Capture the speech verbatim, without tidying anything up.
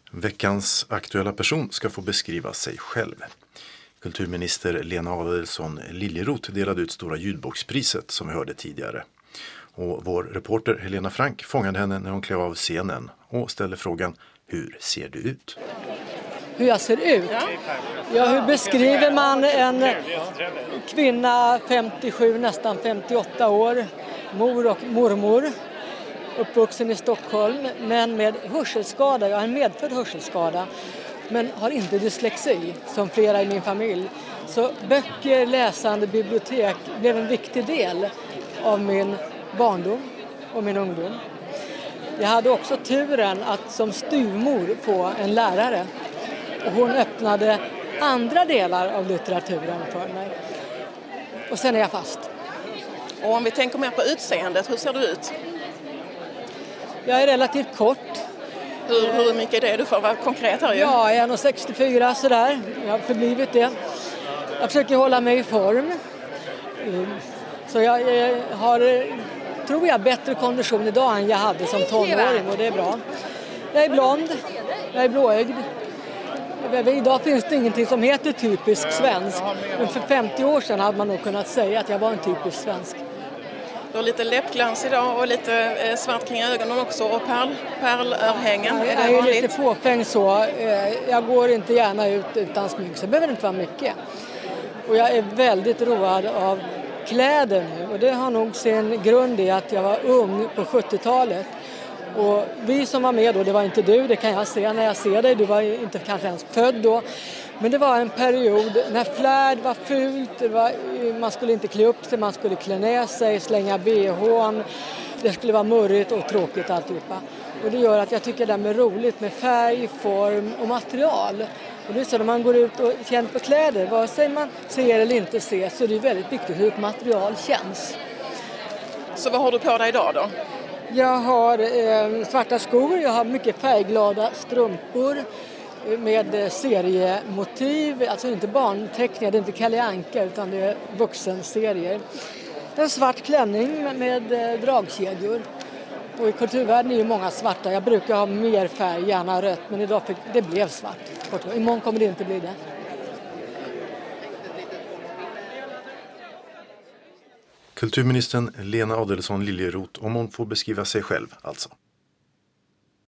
Veckans aktuella person ska få beskriva sig själv. Kulturminister Lena Adelsohn Liljeroth delade ut Stora ljudbokspriset som vi hörde tidigare. Och vår reporter Helena Frank fångade henne när hon klev av scenen och ställde frågan: hur ser du ut? Hur jag ser ut? Ja, hur beskriver man en kvinna femtiosju, nästan femtioåtta år, mor och mormor, uppvuxen i Stockholm, men med hörselskada. Jag har en medfödd hörselskada, men har inte dyslexi som flera i min familj. Så böcker, läsande, bibliotek blev en viktig del av min barndom och min ungdom. Jag hade också turen att som styvmor få en lärare. Och hon öppnade andra delar av litteraturen för mig. Och sen är jag fast. Och om vi tänker mer på utseendet, hur ser du ut? Jag är relativt kort. Hur, hur mycket är det? Du får vara konkret här ju. Ja, jag är nog sextiofyra sådär. Jag har förblivit det. Jag försöker hålla mig i form. Så jag har, tror jag, bättre kondition idag än jag hade som tonåring, och det är bra. Jag är blond. Jag är blåögd. Idag finns det ingenting som heter typisk svensk. Men för femtio år sedan hade man nog kunnat säga att jag var en typisk svensk. Du har lite läppglans idag och lite svart kring ögonen också och pärl, pärlörhängen. Ja, är jag det är vanligt? lite fåfäng så. Jag går inte gärna ut utan smink, så det behöver inte vara mycket. Och jag är väldigt road av kläder nu. Och det har nog sin grund i att jag var ung på sjuttiotalet. Och vi som var med då, det var inte du, det kan jag se när jag ser dig. Du var inte kanske ens född då. Men det var en period när flärd var fult, det var, man skulle inte klä upp sig, man skulle klä ner sig, slänga bhn. Det skulle vara murrigt och tråkigt alltihopa. Och det gör att jag tycker det är roligt med färg, form och material. Och det är så när man går ut och känner på kläder, vare sig man ser eller inte ser, så är det väldigt viktigt hur ett material känns. Så vad har du på dig idag då? Jag har eh, svarta skor, jag har mycket färgglada strumpor med seriemotiv, alltså inte barnteckningar, det är inte Kalle Anka utan det är vuxenserier. En svart klänning med, med eh, dragkedjor. Och i kulturvärlden är ju många svarta, jag brukar ha mer färg, gärna rött, men idag fick, det blev svart. Imorgon kommer det inte bli det. Kulturministern Lena Adelsohn Liljeroth, om hon får beskriva sig själv alltså.